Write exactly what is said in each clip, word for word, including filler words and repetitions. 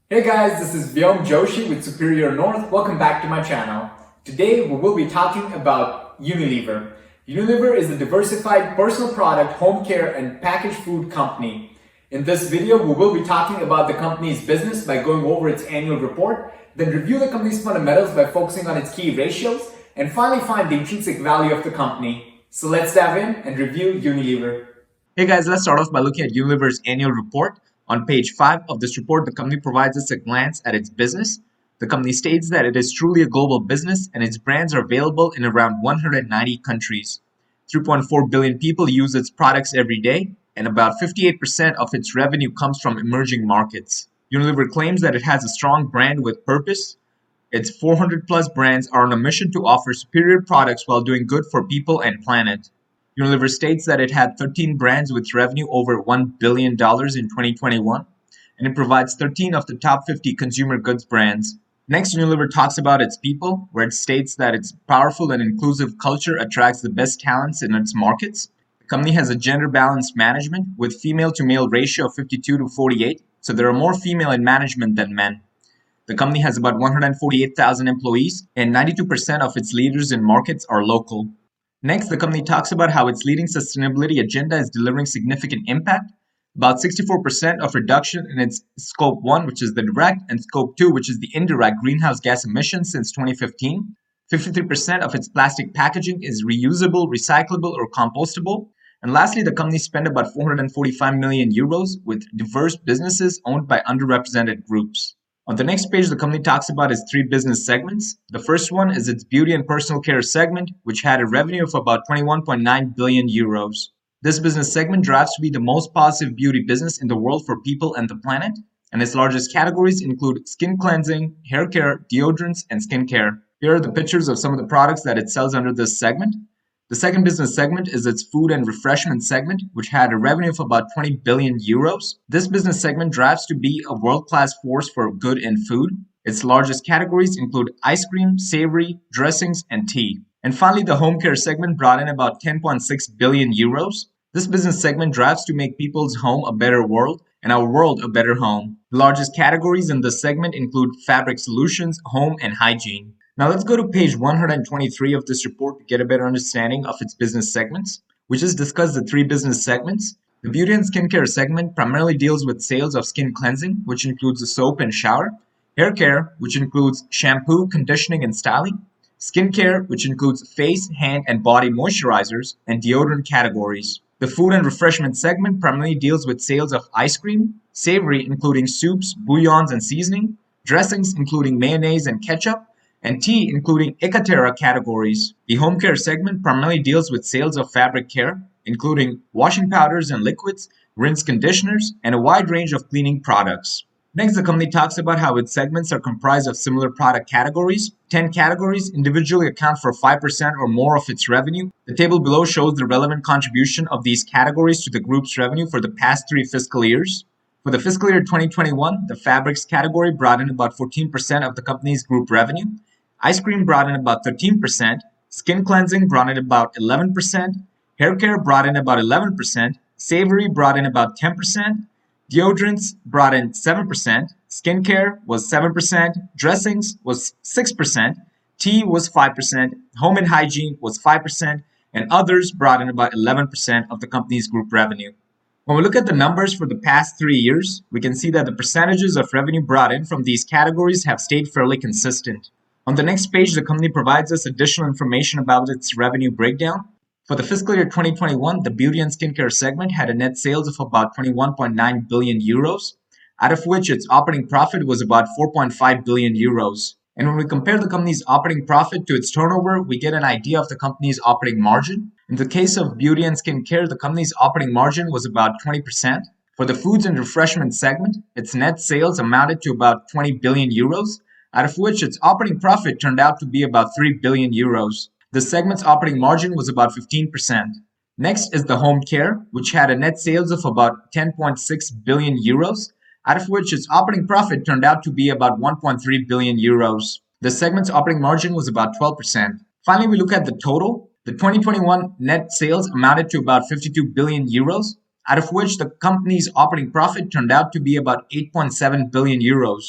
Hey guys, this is Vyom Joshi with Superior North. Welcome back to my channel. Today we will be talking about Unilever. Unilever is a diversified personal product, home care and packaged food company. In this video, we will be talking about the company's business by going over its annual report, then review the company's fundamentals by focusing on its key ratios, and finally find the intrinsic value of the company. So let's dive in and review Unilever. Hey guys, let's start off by looking at Unilever's annual report. On page five of this report, the company provides us a glance at its business. The company states that it is truly a global business and its brands are available in around one hundred ninety countries. three point four billion people use its products every day, and about fifty-eight percent of its revenue comes from emerging markets. Unilever claims that it has a strong brand with purpose. Its four hundred plus brands are on a mission to offer superior products while doing good for people and planet. Unilever states that it had thirteen brands with revenue over one billion dollars in twenty twenty-one, and it provides thirteen of the top fifty consumer goods brands. Next, Unilever talks about its people, where it states that its powerful and inclusive culture attracts the best talents in its markets. The company has a gender-balanced management with female-to-male ratio of fifty-two to forty-eight, so there are more female in management than men. The company has about one hundred forty-eight thousand employees, and ninety-two percent of its leaders in markets are local. Next, the company talks about how its leading sustainability agenda is delivering significant impact. About sixty-four percent of reduction in its Scope one, which is the direct, and Scope two, which is the indirect greenhouse gas emissions since twenty fifteen. fifty-three percent of its plastic packaging is reusable, recyclable, or compostable. And lastly, the company spent about four hundred forty-five million euros with diverse businesses owned by underrepresented groups. On the next page, the company talks about its three business segments. The first one is its beauty and personal care segment, which had a revenue of about twenty-one point nine billion euros. This business segment drives to be the most positive beauty business in the world for people and the planet, and its largest categories include skin cleansing, hair care, deodorants, and skincare. Here are the pictures of some of the products that it sells under this segment. The second business segment is its food and refreshment segment, which had a revenue of about twenty billion euros. This business segment drives to be a world-class force for good in food. Its largest categories include ice cream, savory, dressings, and tea. And finally, the home care segment brought in about ten point six billion euros. This business segment drives to make people's home a better world and our world a better home. The largest categories in this segment include fabric solutions, home, and hygiene. Now let's go to page one hundred twenty-three of this report to get a better understanding of its business segments. We just discussed the three business segments. The beauty and skincare segment primarily deals with sales of skin cleansing, which includes the soap and shower, hair care, which includes shampoo, conditioning, and styling, skincare, which includes face, hand, and body moisturizers, and deodorant categories. The food and refreshment segment primarily deals with sales of ice cream, savory, including soups, bouillons, and seasoning, dressings, including mayonnaise and ketchup, and tea, including Ekaterra categories. The home care segment primarily deals with sales of fabric care, including washing powders and liquids, rinse conditioners, and a wide range of cleaning products. Next, the company talks about how its segments are comprised of similar product categories. ten categories individually account for five percent or more of its revenue. The table below shows the relevant contribution of these categories to the group's revenue for the past three fiscal years. For the fiscal year twenty twenty-one, the fabrics category brought in about fourteen percent of the company's group revenue. Ice cream brought in about thirteen percent, skin cleansing brought in about eleven percent, hair care brought in about eleven percent, savory brought in about ten percent, deodorants brought in seven percent, skincare was seven percent, dressings was six percent, tea was five percent, home and hygiene was five percent, and others brought in about eleven percent of the company's group revenue. When we look at the numbers for the past three years, we can see that the percentages of revenue brought in from these categories have stayed fairly consistent. On the next page, the company provides us additional information about its revenue breakdown. For the fiscal year twenty twenty-one, the beauty and skincare segment had a net sales of about twenty-one point nine billion euros, out of which its operating profit was about four point five billion euros. And when we compare the company's operating profit to its turnover, we get an idea of the company's operating margin. In the case of beauty and skincare, the company's operating margin was about twenty percent. For the foods and refreshment segment, its net sales amounted to about twenty billion euros, out of which its operating profit turned out to be about three billion euros. The segment's operating margin was about fifteen percent. Next is the home care, which had a net sales of about ten point six billion euros, out of which its operating profit turned out to be about one point three billion euros. The segment's operating margin was about twelve percent. Finally, we look at the total. The twenty twenty-one net sales amounted to about fifty-two billion euros, out of which the company's operating profit turned out to be about eight point seven billion euros.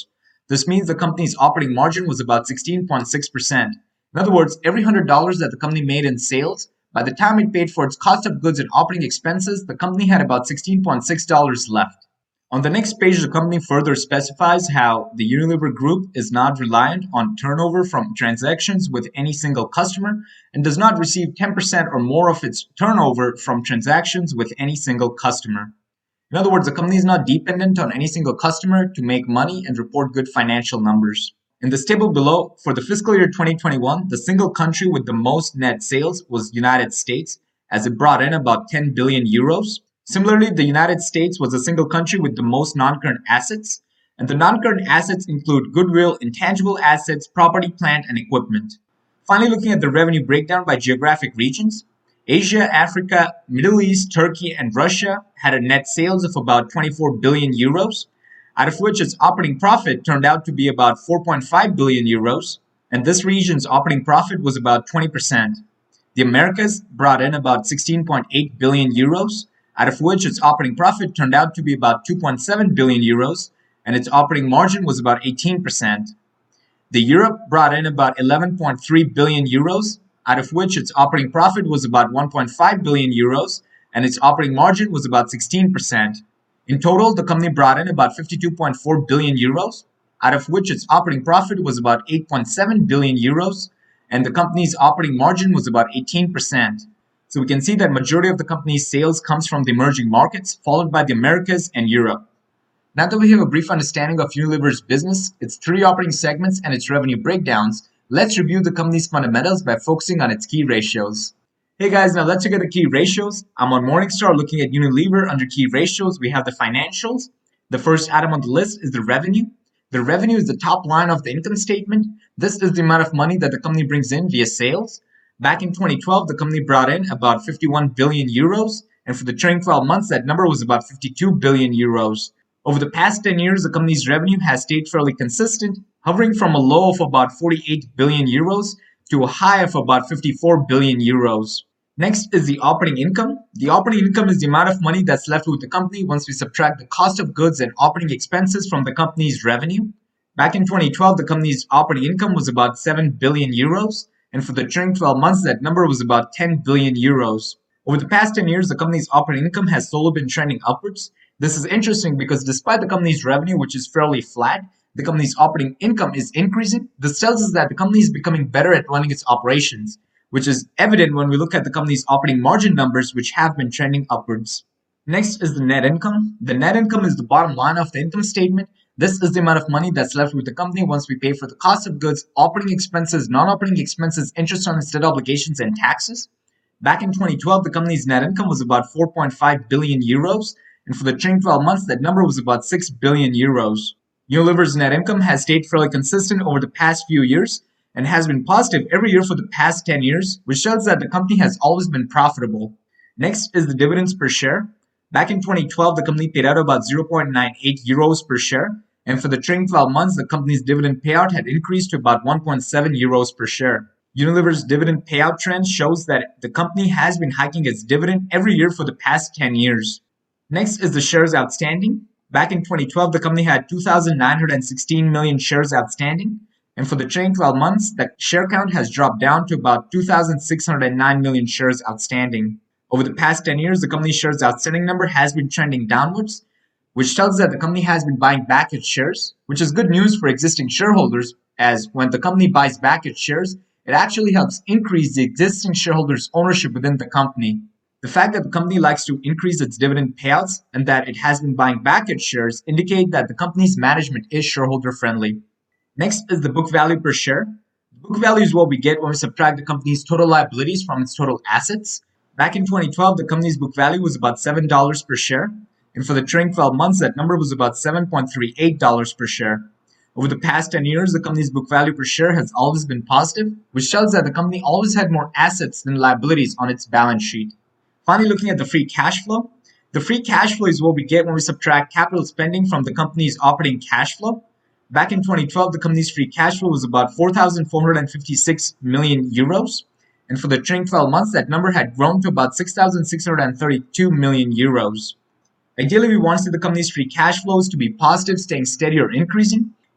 This means the company's operating margin was about sixteen point six percent. In other words, every one hundred dollars that the company made in sales, by the time it paid for its cost of goods and operating expenses, the company had about sixteen point six dollars left. On the next page, the company further specifies how the Unilever Group is not reliant on turnover from transactions with any single customer and does not receive ten percent or more of its turnover from transactions with any single customer. In other words, the company is not dependent on any single customer to make money and report good financial numbers. In this table below, for the fiscal year twenty twenty-one, the single country with the most net sales was United States, as it brought in about ten billion euros. Similarly, the United States was the single country with the most non-current assets, and the non-current assets include goodwill, intangible assets, property, plant, and equipment. Finally, looking at the revenue breakdown by geographic regions, Asia, Africa, Middle East, Turkey, and Russia had a net sales of about twenty-four billion euros, out of which its operating profit turned out to be about four point five billion euros, and this region's operating profit was about twenty percent. The Americas brought in about sixteen point eight billion euros, out of which its operating profit turned out to be about two point seven billion euros, and its operating margin was about eighteen percent. The Europe brought in about eleven point three billion euros, out of which its operating profit was about one point five billion euros, and its operating margin was about sixteen percent. In total, the company brought in about fifty-two point four billion euros, out of which its operating profit was about eight point seven billion euros, and the company's operating margin was about eighteen percent. So we can see that majority of the company's sales comes from the emerging markets, followed by the Americas and Europe. Now that we have a brief understanding of Unilever's business, its three operating segments, and its revenue breakdowns, let's review the company's fundamentals by focusing on its key ratios. Hey guys, now let's look at the key ratios. I'm on Morningstar looking at Unilever. Under key ratios, we have the financials. The first item on the list is the revenue. The revenue is the top line of the income statement. This is the amount of money that the company brings in via sales. Back in twenty twelve, the company brought in about fifty-one billion euros, and for the trailing twelve months, that number was about fifty-two billion euros. Over the past ten years, the company's revenue has stayed fairly consistent, hovering from a low of about forty-eight billion euros to a high of about fifty-four billion euros. Next is the operating income. The operating income is the amount of money that's left with the company once we subtract the cost of goods and operating expenses from the company's revenue. Back in twenty twelve, the company's operating income was about seven billion euros, and for the trailing twelve months, that number was about ten billion euros. Over the past ten years, the company's operating income has slowly been trending upwards. This is interesting because despite the company's revenue, which is fairly flat, the company's operating income is increasing. This tells us that the company is becoming better at running its operations, which is evident when we look at the company's operating margin numbers, which have been trending upwards. Next is the net income. The net income is the bottom line of the income statement. This is the amount of money that's left with the company once we pay for the cost of goods, operating expenses, non-operating expenses, interest on its debt obligations, and taxes. Back in twenty twelve, the company's net income was about four point five billion euros, and for the trailing twelve months, that number was about six billion euros. Unilever's net income has stayed fairly consistent over the past few years and has been positive every year for the past ten years, which shows that the company has always been profitable. Next is the dividends per share. Back in twenty twelve, the company paid out about zero point nine eight euros per share, and for the trailing twelve months, the company's dividend payout had increased to about one point seven euros per share. Unilever's dividend payout trend shows that the company has been hiking its dividend every year for the past ten years. Next is the shares outstanding. Back in twenty twelve, the company had two thousand nine hundred sixteen million shares outstanding, and for the trailing twelve months, the share count has dropped down to about two thousand six hundred nine million shares outstanding. Over the past ten years, the company's shares outstanding number has been trending downwards, which tells us that the company has been buying back its shares, which is good news for existing shareholders, as when the company buys back its shares, it actually helps increase the existing shareholders' ownership within the company. The fact that the company likes to increase its dividend payouts and that it has been buying back its shares indicate that the company's management is shareholder friendly. Next is the book value per share. The book value is what we get when we subtract the company's total liabilities from its total assets. Back in twenty twelve, the company's book value was about seven dollars per share, and for the trailing twelve months, that number was about seven point three eight dollars per share. Over the past ten years, the company's book value per share has always been positive, which shows that the company always had more assets than liabilities on its balance sheet. Finally, looking at the free cash flow. The free cash flow is what we get when we subtract capital spending from the company's operating cash flow. Back in twenty twelve, the company's free cash flow was about four thousand four hundred fifty-six million euros, and for the trailing twelve months, that number had grown to about six thousand six hundred thirty-two million euros. Ideally, we want to see the company's free cash flows to be positive, staying steady or increasing.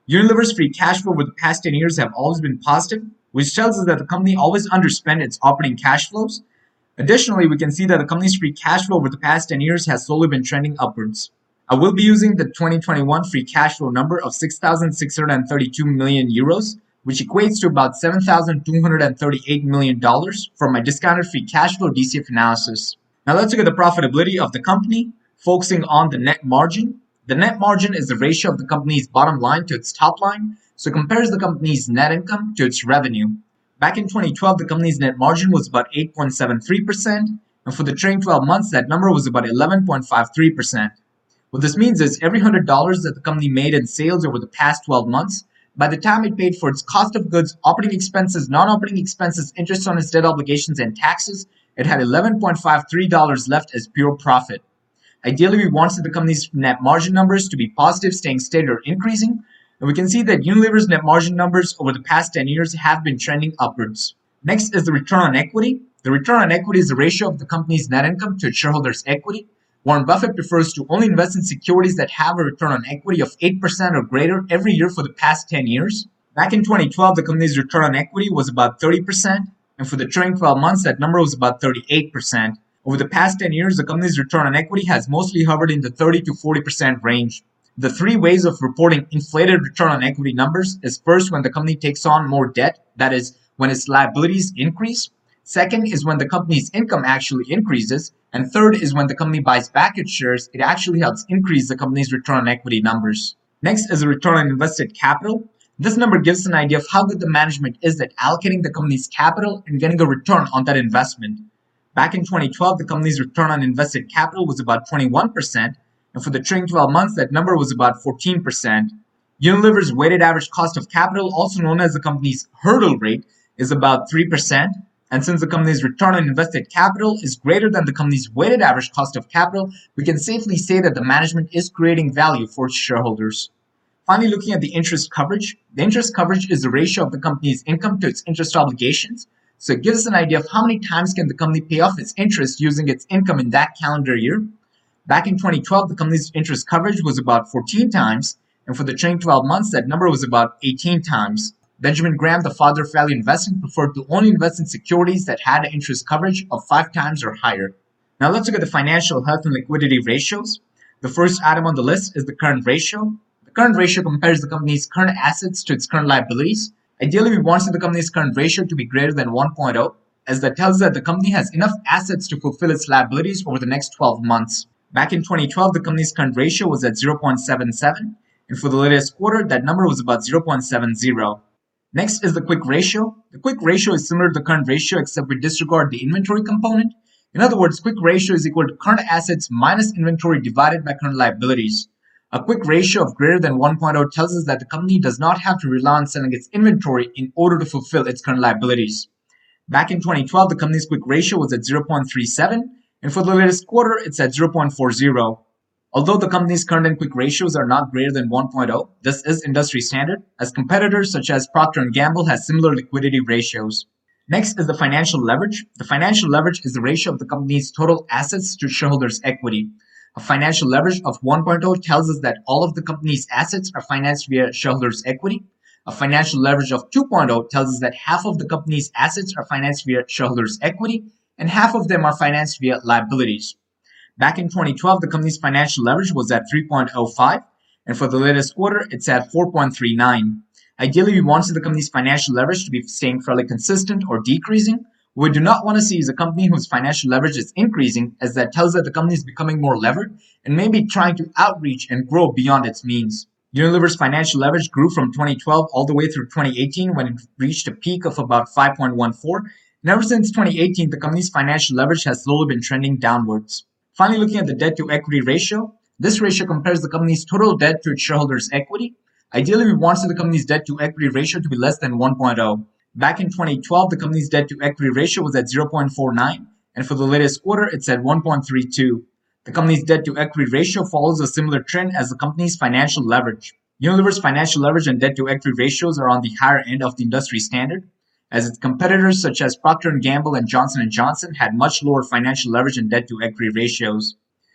Unilever's free cash flow over the past ten years have always been positive, which tells us that the company always underspent its operating cash flows. Additionally, we can see that the company's free cash flow over the past ten years has slowly been trending upwards. I will be using the twenty twenty-one free cash flow number of six thousand six hundred thirty-two million euros, which equates to about seven thousand two hundred thirty-eight million dollars for my discounted free cash flow D C F analysis. Now let's look at the profitability of the company, focusing on the net margin. The net margin is the ratio of the company's bottom line to its top line, so it compares the company's net income to its revenue. Back in twenty twelve, the company's net margin was about eight point seven three percent, and for the trailing twelve months, that number was about eleven point five three percent. What this means is every one hundred dollars that the company made in sales over the past twelve months, by the time it paid for its cost of goods, operating expenses, non-operating expenses, interest on its debt obligations, and taxes, it had eleven point five three dollars left as pure profit. Ideally, we want the company's net margin numbers to be positive, staying steady or increasing, and we can see that Unilever's net margin numbers over the past ten years have been trending upwards. Next is the return on equity. The return on equity is the ratio of the company's net income to its shareholders' equity. Warren Buffett prefers to only invest in securities that have a return on equity of eight percent or greater every year for the past ten years. Back in twenty twelve, the company's return on equity was about thirty percent, and for the trailing twelve months, that number was about thirty-eight percent. Over the past ten years, the company's return on equity has mostly hovered in the thirty to forty percent range. The three ways of reporting inflated return on equity numbers is first when the company takes on more debt, that is, when its liabilities increase. Second is when the company's income actually increases. And third is when the company buys back its shares, it actually helps increase the company's return on equity numbers. Next is the return on invested capital. This number gives an idea of how good the management is at allocating the company's capital and getting a return on that investment. Back in twenty twelve, the company's return on invested capital was about twenty-one percent, and for the trailing twelve months, that number was about fourteen percent. Unilever's weighted average cost of capital, also known as the company's hurdle rate, is about three percent. And since the company's return on invested capital is greater than the company's weighted average cost of capital, we can safely say that the management is creating value for its shareholders. Finally, looking at the interest coverage, the interest coverage is the ratio of the company's income to its interest obligations. So it gives us an idea of how many times can the company pay off its interest using its income in that calendar year. Back in twenty twelve, the company's interest coverage was about fourteen times, and for the trailing twelve months, that number was about eighteen times. Benjamin Graham, the father of value investing, preferred to only invest in securities that had an interest coverage of five times or higher. Now let's look at the financial health and liquidity ratios. The first item on the list is the current ratio. The current ratio compares the company's current assets to its current liabilities. Ideally, we want the company's current ratio to be greater than one point zero, as that tells us that the company has enough assets to fulfill its liabilities over the next twelve months. Back in twenty twelve, the company's current ratio was at zero point seven seven, and for the latest quarter, that number was about zero point seven zero. Next is the quick ratio. The quick ratio is similar to the current ratio except we disregard the inventory component. In other words, quick ratio is equal to current assets minus inventory divided by current liabilities. A quick ratio of greater than one point zero tells us that the company does not have to rely on selling its inventory in order to fulfill its current liabilities. Back in twenty twelve, the company's quick ratio was at zero point three seven, and for the latest quarter, it's at zero point four zero. Although the company's current and quick ratios are not greater than one point zero, this is industry standard, as competitors such as Procter and Gamble has similar liquidity ratios. Next is the financial leverage. The financial leverage is the ratio of the company's total assets to shareholders' equity. A financial leverage of one point zero tells us that all of the company's assets are financed via shareholders' equity. A financial leverage of two point zero tells us that half of the company's assets are financed via shareholders' equity, and half of them are financed via liabilities. Back in twenty twelve, the company's financial leverage was at three point zero five, and for the latest quarter, it's at four point three nine. Ideally, we want the company's financial leverage to be staying fairly consistent or decreasing. What we do not want to see is a company whose financial leverage is increasing, as that tells that the company is becoming more levered and maybe trying to outreach and grow beyond its means. Unilever's financial leverage grew from twenty twelve all the way through twenty eighteen when it reached a peak of about five point one four, and ever since twenty eighteen, the company's financial leverage has slowly been trending downwards. Finally, looking at the debt-to-equity ratio, this ratio compares the company's total debt to its shareholders' equity. Ideally, we want the company's debt-to-equity ratio to be less than one point zero. Back in twenty twelve, the company's debt-to-equity ratio was at zero point four nine, and for the latest quarter, it's at one point three two. The company's debt-to-equity ratio follows a similar trend as the company's financial leverage. Unilever's financial leverage and debt-to-equity ratios are on the higher end of the industry standard, as its competitors such as Procter and Gamble and Johnson and Johnson had much lower financial leverage and debt-to-equity ratios.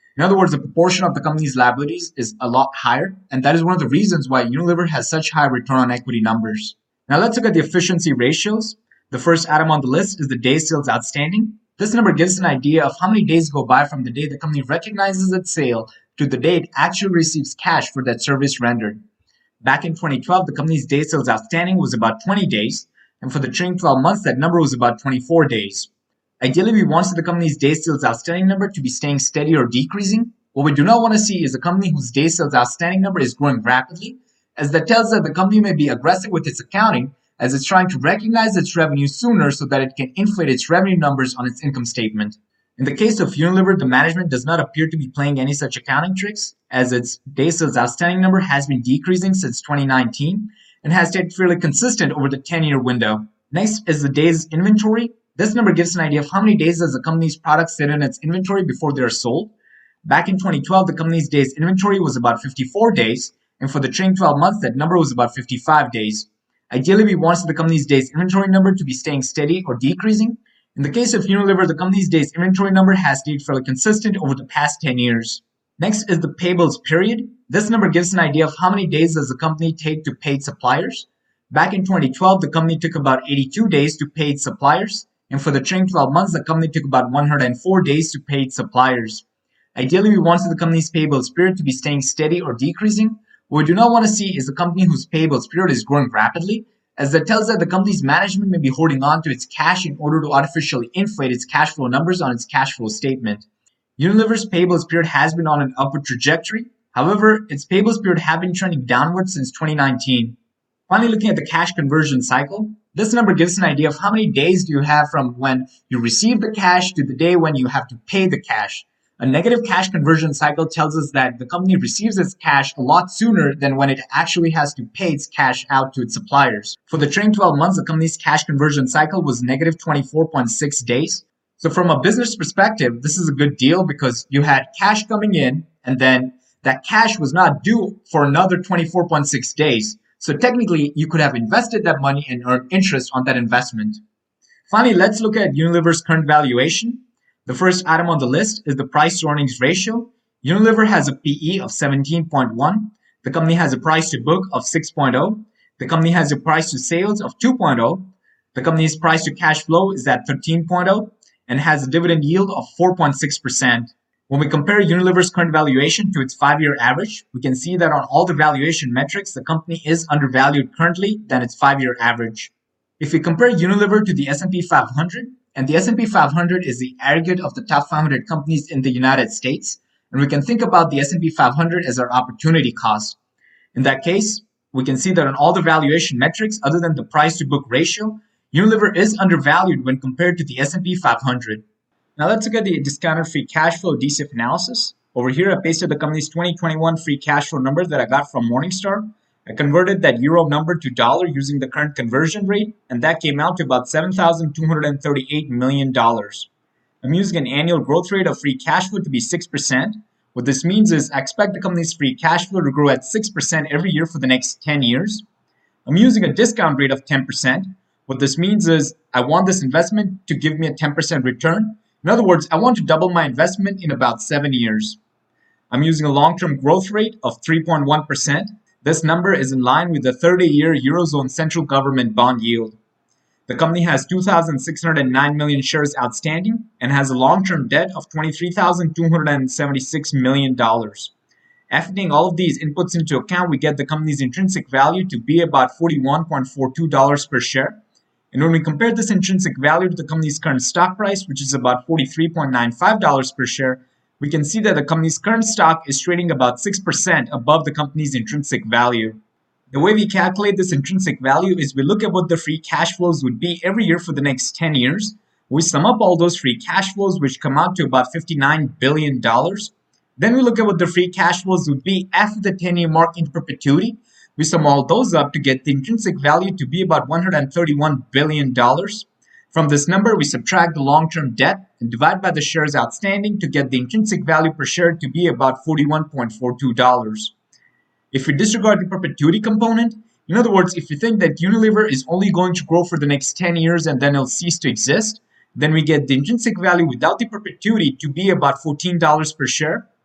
In other words, the proportion of the company's liabilities is a lot higher, and that is one of the reasons why Unilever has such high return on equity numbers. Now let's look at the efficiency ratios. The first item on the list is the days sales outstanding. This number gives an idea of how many days go by from the day the company recognizes its sale to the day it actually receives cash for that service rendered. Back in twenty twelve, the company's days sales outstanding was about twenty days, and for the trailing twelve months, that number was about twenty-four days. Ideally, we want the company's days sales outstanding number to be staying steady or decreasing. What we do not want to see is a company whose days sales outstanding number is growing rapidly, as that tells that the company may be aggressive with its accounting, as it's trying to recognize its revenue sooner so that it can inflate its revenue numbers on its income statement. In the case of Unilever, the management does not appear to be playing any such accounting tricks, as its days sales outstanding number has been decreasing since twenty nineteen and has stayed fairly consistent over the ten-year window. Next is the days inventory. This number gives an idea of how many days does the company's products sit in its inventory before they are sold. Back in twenty twelve, the company's days inventory was about fifty-four days, and for the trailing twelve months, that number was about fifty-five days. Ideally, we want the company's days inventory number to be staying steady or decreasing. In the case of Unilever, the company's days inventory number has stayed fairly consistent over the past ten years. Next is the payables period. This number gives an idea of how many days does the company take to pay its suppliers. Back in twenty twelve, the company took about eighty-two days to pay its suppliers, and for the trailing twelve months, the company took about one hundred four days to pay its suppliers. Ideally, we want the company's payables period to be staying steady or decreasing. What we do not want to see is a company whose payables period is growing rapidly, as that tells that the company's management may be holding on to its cash in order to artificially inflate its cash flow numbers on its cash flow statement. Unilever's payables period has been on an upward trajectory. However, its payables period have been trending downward since twenty nineteen. Finally, looking at the cash conversion cycle, this number gives an idea of how many days do you have from when you receive the cash to the day when you have to pay the cash. A negative cash conversion cycle tells us that the company receives its cash a lot sooner than when it actually has to pay its cash out to its suppliers. For the trailing twelve months, the company's cash conversion cycle was negative twenty-four point six days. So from a business perspective, this is a good deal because you had cash coming in and then that cash was not due for another twenty-four point six days. So technically, you could have invested that money and earned interest on that investment. Finally, let's look at Unilever's current valuation. The first item on the list is the price to earnings ratio. Unilever has a P E of seventeen point one. The company has a price to book of six point zero. The company has a price to sales of two point zero. The company's price to cash flow is at thirteen point zero and has a dividend yield of four point six percent. When we compare Unilever's current valuation to its five-year average, we can see that on all the valuation metrics, the company is undervalued currently than its five-year average. If we compare Unilever to the S and P five hundred, and the S and P five hundred is the aggregate of the top five hundred companies in the United States, and we can think about the S and P five hundred as our opportunity cost. In that case, we can see that on all the valuation metrics other than the price to book ratio, Unilever is undervalued when compared to the S and P five hundred. Now let's look at the discounted free cash flow D C F analysis. Over here, I pasted the company's twenty twenty-one free cash flow number that I got from Morningstar. I converted that euro number to dollar using the current conversion rate, and that came out to about seven thousand two hundred thirty-eight million dollars. I'm using an annual growth rate of free cash flow to be six percent. What this means is I expect the company's free cash flow to grow at six percent every year for the next ten years. I'm using a discount rate of ten percent. What this means is I want this investment to give me a ten percent return. In other words, I want to double my investment in about seven years. I'm using a long-term growth rate of three point one percent. This number is in line with the thirty-year Eurozone central government bond yield. The company has two thousand six hundred nine million shares outstanding and has a long-term debt of twenty-three thousand two hundred seventy-six million dollars. After taking all of these inputs into account, we get the company's intrinsic value to be about forty-one point four two dollars per share. And when we compare this intrinsic value to the company's current stock price, which is about forty-three point nine five dollars per share, we can see that the company's current stock is trading about six percent above the company's intrinsic value. The way we calculate this intrinsic value is we look at what the free cash flows would be every year for the next ten years. We sum up all those free cash flows, which come out to about fifty-nine billion dollars. Then we look at what the free cash flows would be after the ten-year mark in perpetuity. We sum all those up to get the intrinsic value to be about one hundred thirty-one billion dollars. From this number, we subtract the long-term debt and divide by the shares outstanding to get the intrinsic value per share to be about forty-one point four two dollars. If we disregard the perpetuity component, in other words, if we think that Unilever is only going to grow for the next ten years and then it'll cease to exist, then we get the intrinsic value without the perpetuity to be about fourteen dollars per share.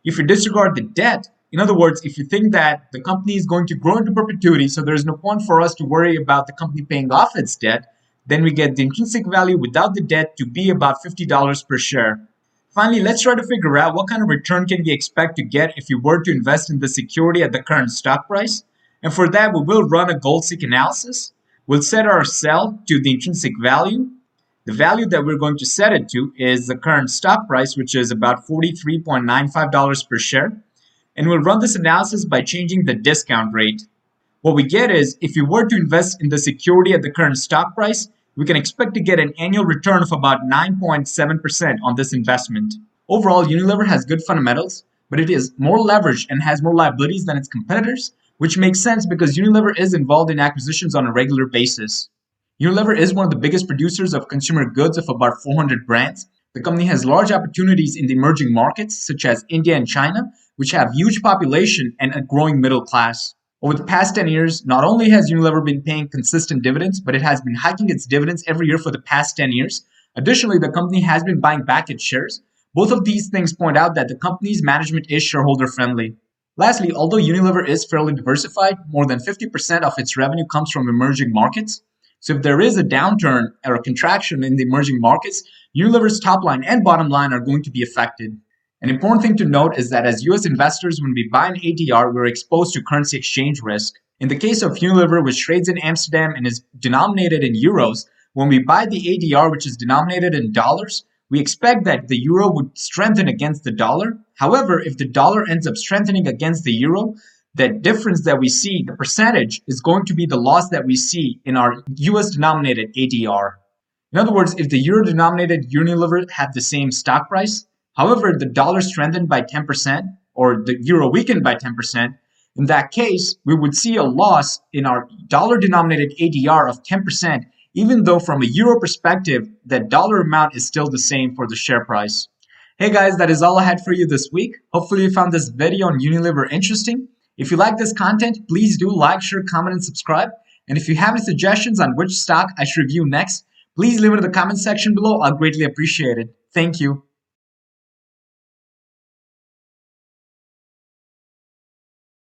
If you disregard the debt, in other words, if you think that the company is going to grow into perpetuity, so there's no point for us to worry about the company paying off its debt, then we get the intrinsic value without the debt to be about fifty dollars per share. Finally, let's try to figure out what kind of return can we expect to get if we were to invest in the security at the current stock price. And for that, we will run a gold-seek analysis. We'll set our sell to the intrinsic value. The value that we're going to set it to is the current stock price, which is about forty-three dollars and ninety-five cents per share. And we'll run this analysis by changing the discount rate. What we get is, if you were to invest in the security at the current stock price, we can expect to get an annual return of about nine point seven percent on this investment. Overall, Unilever has good fundamentals, but it is more leveraged and has more liabilities than its competitors, which makes sense because Unilever is involved in acquisitions on a regular basis. Unilever is one of the biggest producers of consumer goods of about four hundred brands. The company has large opportunities in the emerging markets, such as India and China, which have huge population and a growing middle class. Over the past ten years, not only has Unilever been paying consistent dividends, but it has been hiking its dividends every year for the past ten years. Additionally, the company has been buying back its shares. Both of these things point out that the company's management is shareholder friendly. Lastly, although Unilever is fairly diversified, more than fifty percent of its revenue comes from emerging markets. So if there is a downturn or a contraction in the emerging markets, Unilever's top line and bottom line are going to be affected. An important thing to note is that as U S investors, when we buy an A D R, we're exposed to currency exchange risk. In the case of Unilever, which trades in Amsterdam and is denominated in euros, when we buy the A D R, which is denominated in dollars, we expect that the euro would strengthen against the dollar. However, if the dollar ends up strengthening against the euro, that difference that we see, the percentage, is going to be the loss that we see in our U S denominated A D R. In other words, if the euro denominated Unilever had the same stock price, however, the dollar strengthened by ten percent or the euro weakened by ten percent, in that case, we would see a loss in our dollar-denominated A D R of ten percent, even though from a euro perspective, that dollar amount is still the same for the share price. Hey guys, that is all I had for you this week. Hopefully you found this video on Unilever interesting. If you like this content, please do like, share, comment, and subscribe. And if you have any suggestions on which stock I should review next, please leave it in the comment section below. I'll greatly appreciate it. Thank you.